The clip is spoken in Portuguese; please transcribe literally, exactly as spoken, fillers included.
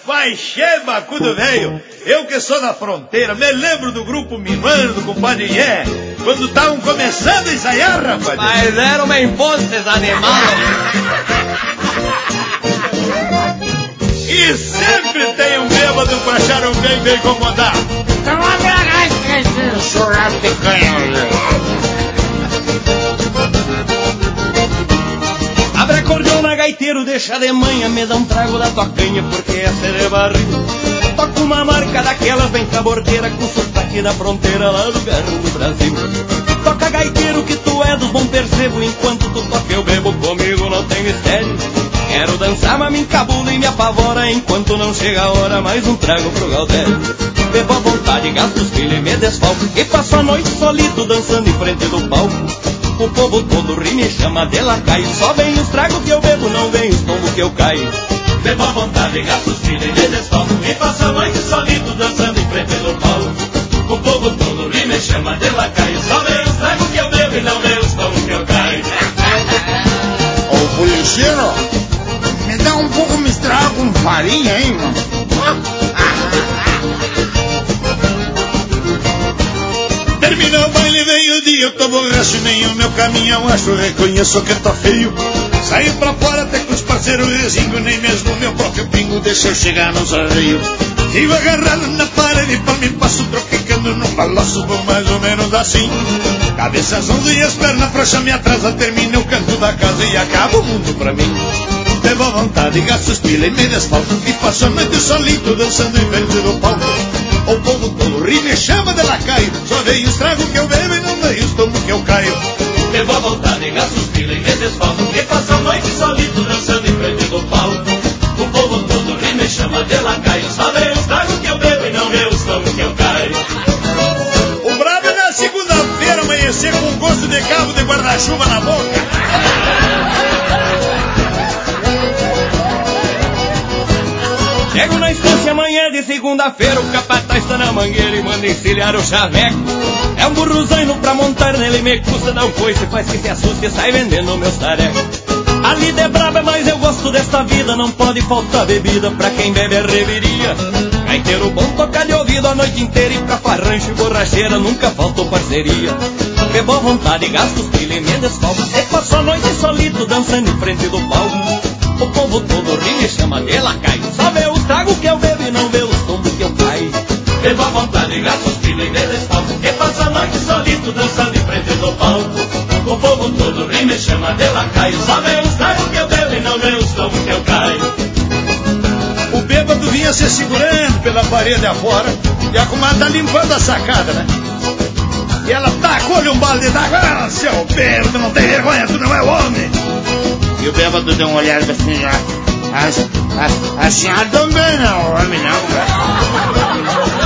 Vai, cheba, cudo velho. Eu que sou da fronteira, me lembro do grupo Minuano, do compadre Ié, quando estavam começando a ensaiar, rapaz. Mas eram bem postes animados. E sempre tem um bêbado pra achar um bem bem incomodado. Então abre a gaita que esse chorar picanha. Abre acordeona, gaiteiro, deixa de manhã, me dá um trago da tua canha, porque essa é de barril. Toca uma marca daquelas bem cabordeira, com sotaque da fronteira lá do garro do Brasil. Toca, gaiteiro, que tu é dos bom percebo, enquanto tu toca eu bebo, comigo não tem mistério. Quero dançar, mas me encabulo e me apavora, enquanto não chega a hora, mais um trago pro Galdério. Bebo à vontade, gasto os filhos e me desfalco, e passo a noite solito dançando em frente do palco. O povo todo ri, me chama de lacaio, só vem os tragos que eu bebo, não vem os tombos que eu caio. Bebo à vontade, gasto os filhos e me desfalco, e passo a noite solito dançando em frente do palco. O povo todo ri, me chama de lacaio, só vem os tragos que eu bebo e não vem os tombos que eu caio. Ô, policeiro, me dá um pouco misturado com farinha, hein, mano? Terminou o baile, veio o dia, eu tô borracho, nem o meu caminhão acho, reconheço que tá feio. Saí pra fora até com os parceiros resingo, nem mesmo meu próprio pingo deixa eu chegar nos arreios. Fico agarrado na parede, pra mim passo troquicando num balanço, vou mais ou menos assim. Cabeça zonza e as pernas frouxas me atrasa, termina o canto da casa e acaba o mundo pra mim. Bebo à vontade, gasto os pila e me desfalco, e passo a noite solito dançando em frente do palco. O povo todo ri, me chama de lacaio, só vem os tragos que eu bebo e não vem os tombos que eu caio. Bebo à vontade, gasto os pila e me desfalco, e passo a noite solito dançando em frente do palco. O povo todo ri, me chama de lacaio, só vem os tragos que eu bebo e não vem os tombos que eu caio. O brabo é na segunda-feira amanhecer com gosto de cabo de guarda-chuva na boca. Chego na estância amanhã de segunda-feira, o capataz está na mangueira e manda encilhar o chaveco. É um burrozaino pra montar nele, me custa dar um coice, faz que se assuste e sai vendendo meus tarecos. A lida é braba, mas eu gosto desta vida, não pode faltar bebida pra quem bebe a reveria. Gaiteiro bom tocar de ouvido a noite inteira, e pra farrancho e borracheira nunca faltou parceria. Bebo à vontade, gasto os pilha e me desfalco, e passo a noite solito dançando em frente do palco. O povo todo ri, me chama de lacaio, só vê os tragos que eu bebo e não vê os tombos que eu caio. Bebo à vontade, gasto os pila e me desfalco, e passo a noite solito dançando em frente do palco. O povo todo ri, me chama de lacaio, só vê os tragos que eu bebo e não vê os tombos que eu caio. O bêbado vinha se segurando pela parede afora, e a comadre tá limpando a sacada, né? E ela tacou-lhe um balde d'água. Ah, seu bêbado, não tem vergonha, tu não é homem. E o bêbado deu uma olhada assim, a, a, a, a senhora também não, homem não, cara.